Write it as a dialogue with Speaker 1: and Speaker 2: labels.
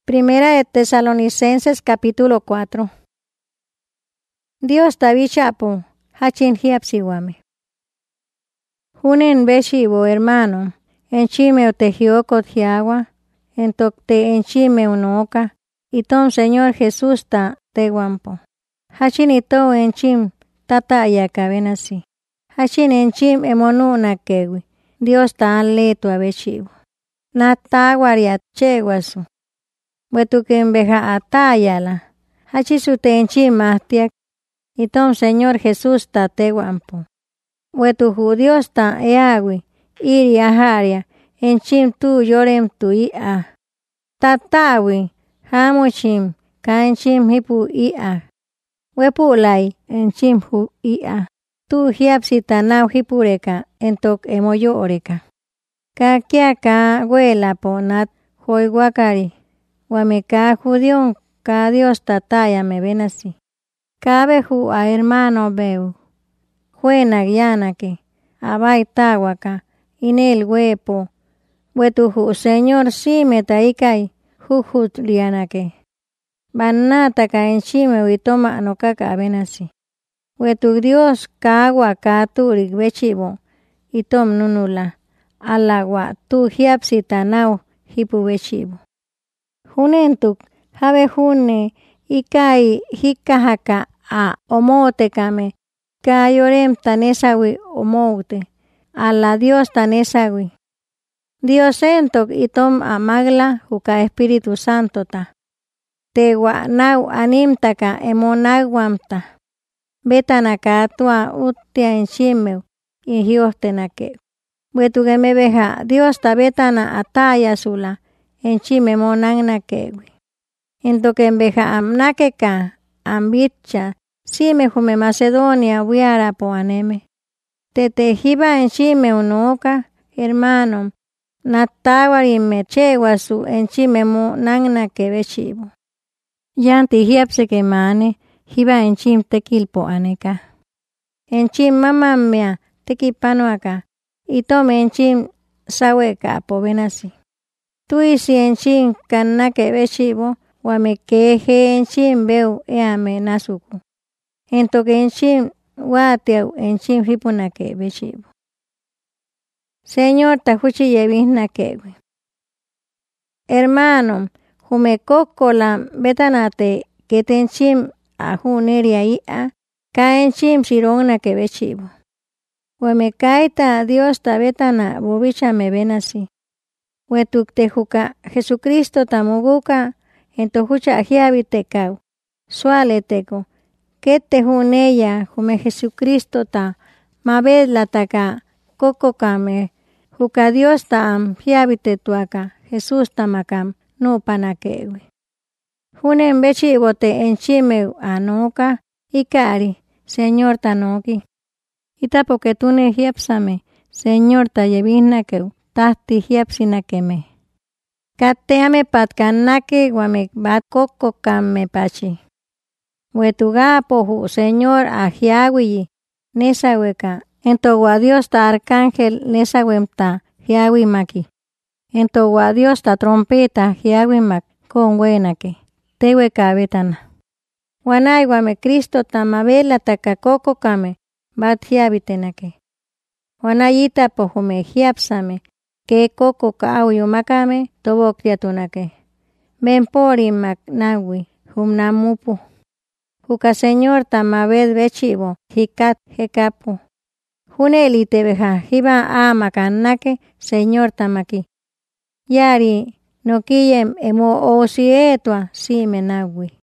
Speaker 1: Primera de Tesalonicenses capítulo 4. Dios tabichapo, hachin hiapsiwame. Hunen beshibo hermano, enchime otejioco tiagua, entocte enchime unoca, y tom Señor Jesús ta teguampo. Hachin ito enchim tata yacabenasi. Hachin enchim emonuna kewi, Dios ta leto abeshibo. Nataguariat cheguasu. Wetuken beja atayala. Hachisute enchim mahtiak, y tom Señor Jesús ta teguampo. Wetu Dios ta eagui, iri aharia, enchim tu yorem tu ia. Tatawi, hamuchim, ka enchim hipu ia. Wepulay, enchim hu ia. Tu hiapsita nau hipureka, entok emoyo oreka. Ka kia ka huela po nat hoiguakari. Wameka judion ka Dios tataya me ven así. Cabe ju a hermano beu. Juena guiana que abay tahuaca, inel huepo. Wetu Señor si me taikai, jujut liana que. Banata ka enchime uitoma no kaka ven así. Wetu Dios ka agua ka turik bechibo, itom nunula. Alagua tu hiapsita nau hipu bechibo. Hunentuk habe hune ikai hikahaka a omotekame ka yorem tanesawi omoute ala Dios tanesawi. Dios entok itom amagla huka Espíritu Santo ta. Tewa nau animtaka emonagwamta. Betanaka tua utia enchimeu inhiostenake. Wetuge beja Dios ta betana ataya sula. Enchime monangna kewi. Entoque beja amnakeka, ambicha, sime jume Macedonia wiara po aneme. Tete hiba enchime unoka, hermano, natawari me cheguasu enchime monangna kebechibo. Yanti hiapse que mane, hiba enchim tekil po aneka. Enchim mamamea tekipano aka, itome enchim saweka po benasi. Tuisi enchim kanake bechibo, wame keje enchim beu eame nasuku. Entoque enchim wateu enchim hipunake bechibo. Señor tajuchi yevizna kewe. Hermano, jume kokola betanate que te enchim ajuneria ia, ka enchim shirona que bechibo. Wame kaita Dios ta betana bobicha me ven así. Wetuk tejuka Jesucristo tamuguka entojucha hiabitekau. Suale teko. Que tejuneya jume Jesucristo ta mabed lataka kokokame. Juka Dios ta am hiabitetuaka Jesús tamakam no panakewe. Junen bechibote enchimeu anoka ikari Señor tanoki. Itapo que tune hiapsame Señor ta yebiznakeu. Tahti hiapsinakeme. Kateame patkanake guame bat koko kame pachi. Wetuga pohu Señor ahiawi nesaweka. Ento Dios ta arcángel nesawemta hiawi maki. Ento Dios ta trompeta hiawi mak con wenake. Teweka betana. Wanay guame Cristo ta mabela taka koko kame bat hiabitenake. Wanayita pohu me hiapsame. Que coco kauyo makame tobo kriatunake. Benpori maknawi humnamupu. Huka Señor tamabed bechibo hikat hekapu. Huneli tebeja hiba amakanake Señor tamaki. Yari nokiyem emo osietua si menawi.